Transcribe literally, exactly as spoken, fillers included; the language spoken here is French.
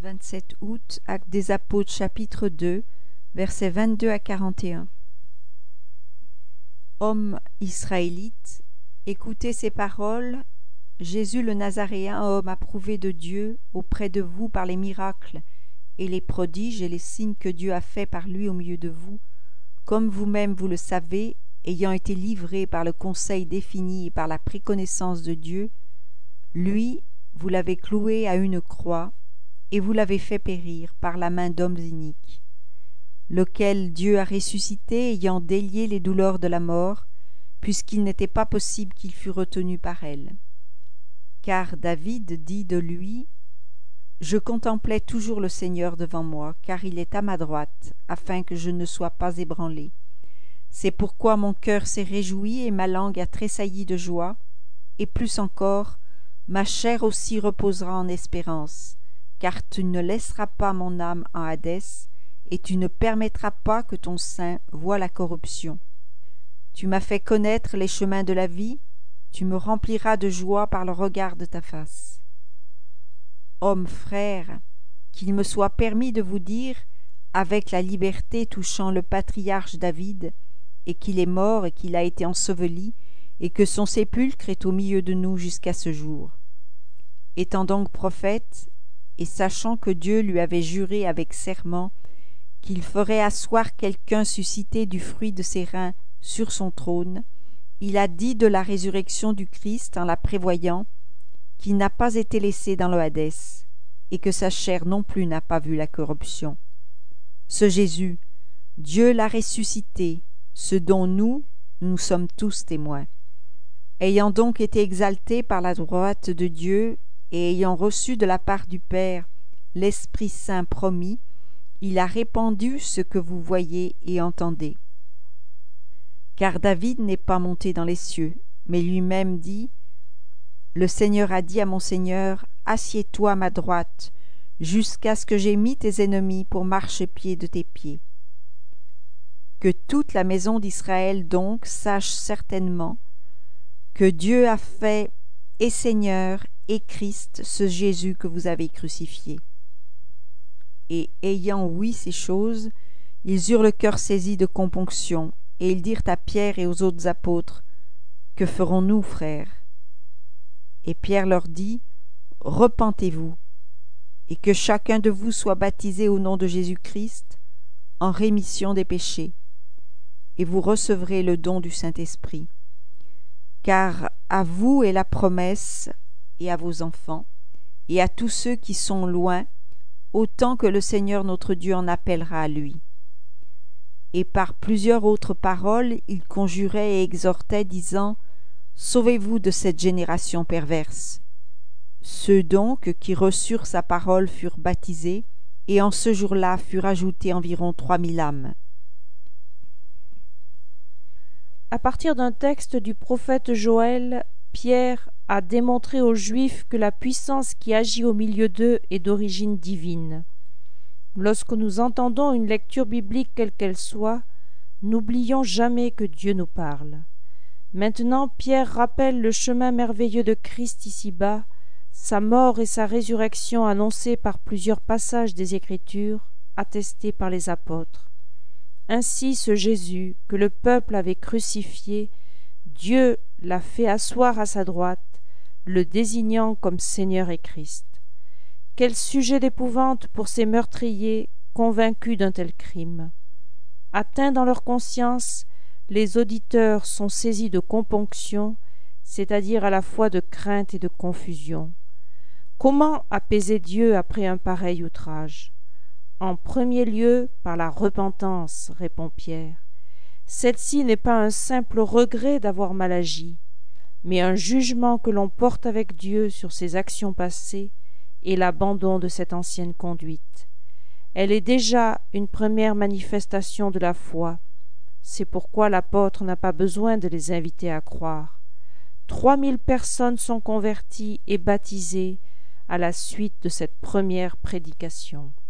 vingt-sept août, Actes des Apôtres, chapitre deux, versets vingt-deux à quarante et un. Hommes israélites, écoutez ces paroles. Jésus le Nazaréen, homme approuvé de Dieu auprès de vous par les miracles et les prodiges et les signes que Dieu a faits par lui au milieu de vous, comme vous-même vous le savez, ayant été livré par le conseil défini et par la préconnaissance de Dieu, lui, vous l'avez cloué à une croix, et vous l'avez fait périr par la main d'hommes iniques, lequel Dieu a ressuscité, ayant délié les douleurs de la mort, puisqu'il n'était pas possible qu'il fût retenu par elle. Car David dit de lui, « Je contemplais toujours le Seigneur devant moi, car il est à ma droite, afin que je ne sois pas ébranlé. C'est pourquoi mon cœur s'est réjoui et ma langue a tressailli de joie, et plus encore, ma chair aussi reposera en espérance, car tu ne laisseras pas mon âme en Hadès, et tu ne permettras pas que ton sein voie la corruption. Tu m'as fait connaître les chemins de la vie, tu me rempliras de joie par le regard de ta face. Hommes frères, qu'il me soit permis de vous dire, avec la liberté touchant le patriarche David, et qu'il est mort et qu'il a été enseveli, et que son sépulcre est au milieu de nous jusqu'à ce jour. Étant donc prophète, et sachant que Dieu lui avait juré avec serment qu'il ferait asseoir quelqu'un suscité du fruit de ses reins sur son trône, il a dit de la résurrection du Christ en la prévoyant, qu'il n'a pas été laissé dans le Hadès, et que sa chair non plus n'a pas vu la corruption. Ce Jésus, Dieu l'a ressuscité, ce dont nous, nous sommes tous témoins. Ayant donc été exalté par la droite de Dieu, et ayant reçu de la part du Père l'Esprit Saint promis, il a répandu ce que vous voyez et entendez. Car David n'est pas monté dans les cieux, mais lui-même dit, « Le Seigneur a dit à mon Seigneur, assieds-toi à ma droite, jusqu'à ce que j'aie mis tes ennemis pour marchepied de tes pieds. » Que toute la maison d'Israël donc sache certainement que Dieu a fait et Seigneur et Christ, ce Jésus que vous avez crucifié. Et ayant ouï ces choses, ils eurent le cœur saisi de componction, et ils dirent à Pierre et aux autres apôtres, « Que ferons-nous, frères ?» Et Pierre leur dit, « Repentez-vous, et que chacun de vous soit baptisé au nom de Jésus-Christ, en rémission des péchés, et vous recevrez le don du Saint-Esprit. Car à vous est la promesse, et à vos enfants, et à tous ceux qui sont loin, autant que le Seigneur notre Dieu en appellera à lui. » Et par plusieurs autres paroles, il conjurait et exhortait, disant, « Sauvez-vous de cette génération perverse. » Ceux donc qui reçurent sa parole furent baptisés, et en ce jour-là furent ajoutés environ trois mille âmes. À partir d'un texte du prophète Joël, Pierre a démontré aux Juifs que la puissance qui agit au milieu d'eux est d'origine divine. Lorsque nous entendons une lecture biblique quelle qu'elle soit, n'oublions jamais que Dieu nous parle. Maintenant, Pierre rappelle le chemin merveilleux de Christ ici-bas, sa mort et sa résurrection annoncées par plusieurs passages des Écritures, attestés par les apôtres. Ainsi ce Jésus, que le peuple avait crucifié, Dieu l'a fait asseoir à sa droite, le désignant comme Seigneur et Christ. Quel sujet d'épouvante pour ces meurtriers convaincus d'un tel crime. Atteints dans leur conscience, les auditeurs sont saisis de componction, c'est-à-dire à la fois de crainte et de confusion. Comment apaiser Dieu après un pareil outrage? En premier lieu, par la repentance, répond Pierre. Celle-ci n'est pas un simple regret d'avoir mal agi, mais un jugement que l'on porte avec Dieu sur ses actions passées et l'abandon de cette ancienne conduite. Elle est déjà une première manifestation de la foi. C'est pourquoi l'apôtre n'a pas besoin de les inviter à croire. Trois mille personnes sont converties et baptisées à la suite de cette première prédication.